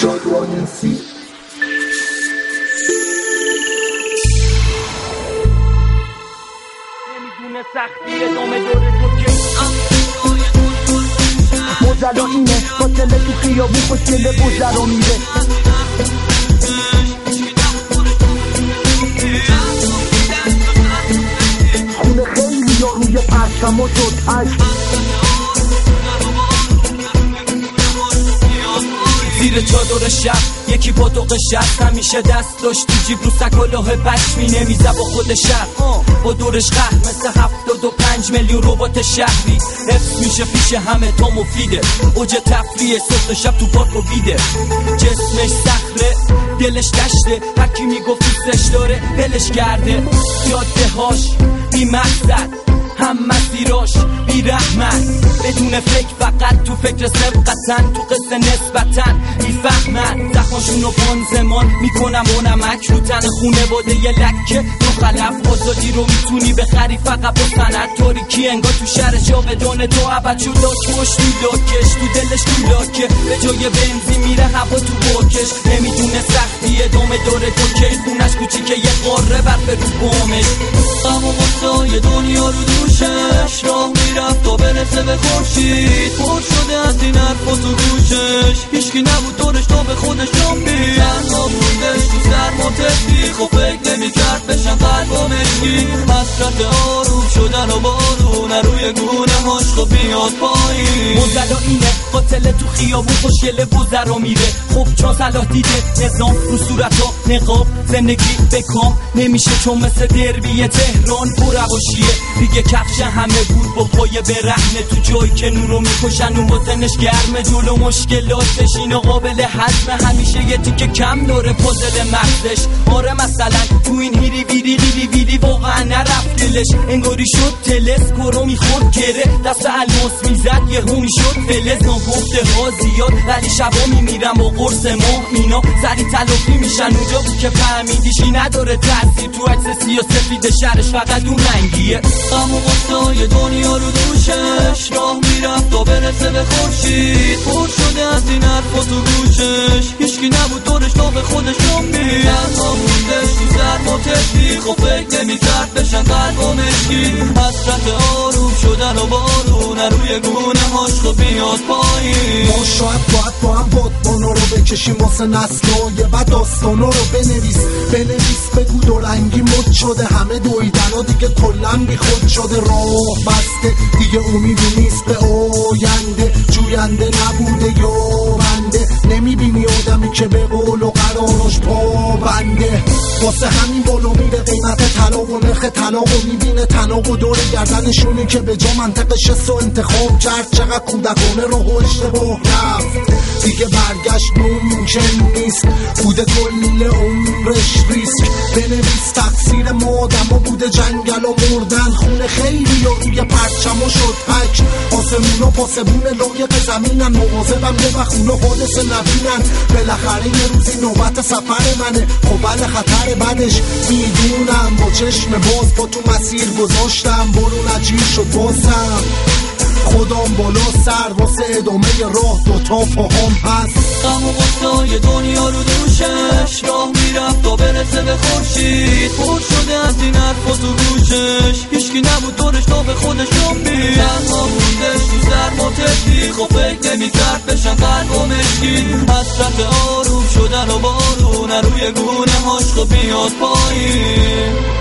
جادوانسی. نمیدونه سختی ادامه داره تو که موزلا اینه قاتل تو خیابون خوشگله بزر رو میره. خونه خیلی یا روی پرچم و شد زیر چادر شب یکی با دوق شب همیشه دست داشت تو جیب رو سکالاه پشمی نمیزه با خود شب با دورش قهر مثل 75 میلیون ربات شهری حفظ میشه پیش همه تا مفیده اوج تفریه صبح شب تو پارک و بیده جسمش صخره دلش دشته هرکی میگفت دوستش داره دلش کرده جاده هاش بی مقصد هم مسیراش بی رحمت بدون فکر فقط تو فکر سبقتن تو قصه نسبتن میفهمن زخماشونو پانزمان میکنم و نمک رو تن خونه باده یه لکه تو خلف آزادی رو میتونی بخری فقط با سند تاریکی انگار تو شهر جاودانه تو عبد شد لاک مشتی لاکش تو دلش تو لاکه به جای بنزین میره هوا تو باکش نمیدونه سختی ادامه داره تو کی خونش کوچیکه یه قاره برف رو بامش اما مستای دنیا رو دوشش راه میرفت تا برسه به خورشید پر شده از این حرفا تو گوشش هیچکی نبود دورش تا به خودش جنبید تنها بودش تو سرما تفتی خب فکر نمیکرد بشن قلبا مشکی حسرت آروم شدن و بارون روی گونه هاش خب بیاد پایین موزلا اینه قاتل تو خیابون خوشگله بزر رو میره خب چون صلاح دیده نظام رو صورتا نقاب زندگی بکام نمیشه چون مثل دربی تهران پر روشیه دیگه کفش همه بود با پای برهنه تو جایی که نورو میکشن اون بازنش گرمه جلو مشکلاتش اینا قابل حزم همیشه یه تیکه کم داره پازل مغزش آره مثلا تو این هیری ویری واقعا نرفت دلش انگاری شد تلس کرو میخورد گره دست الماس میزد یه همی شد فلز نگفته ها زیاد ولی شبا میمیرم با قرص ماه اینا سری تلافی میشن اونجا بود که فهمیدیشی نداره تاثیر تو عکس سیاسفید شهرش فقط اون رنگیه اما قصای دنیا رو دوشش راه میرفت تا برسه به خورشید پر شده از این حرفا تو گوشش هیچکی نبود دورش تا به خودش جنبید تنها بودش تو سرما تفتی خب فکر نمیکرد بشن قلبا مشکی حسرت آروم شدن و بارون روی گونه هاش خب بیاد پایین ما شاید باید با هم بادبانا رو بکشیم واسه نسلای بعد داستانا رو بنویس بگو دو رنگی مد شده همه دویدن و دیگه کلن بی خود شده راه بسته دیگه امیدی نیست به آینده جوینده نبوده یا بنده نمیبینی آدمی که به قول و قرارش پابنده واسه همین بالا میره قیمت طلا و نرخ طلاق و میبینه طلاق و دور گردنشونی که به جا منطقش و انتخاب کرد چقدر کودکانه رو اشتباه رفت دیگه برگشت ممکن نیست بوده کل عمرش ریسک بنویس تقصیر ما آدم بوده جنگل و مردن خونه خیلی یا روی پرچم و شد حک آسمون و پاسبون لایق زمینن مواظبم یه وقت اونا حادثه نبینن بالاخره یه روزی نوبت سفر منه خب بله خطر بعدش میدونم با چشم باز با تو مسیر گذاشتم برون عجیب شد بازم خودم بالا سر واسه ادامه راه دوتا پاهم هست اما قصای دنیا رو دوشش راه میرفت تا برسه به خورشید پر شده از این حرفا تو گوشش هیچکی نبود دورش تا به خودش جنبید تنها بودش تو سرما تفتی خب فکر نمیکرد بشن قلبا مشکی حسرت آروم شدن و بارون روی گونه هاش خب بیاد پایین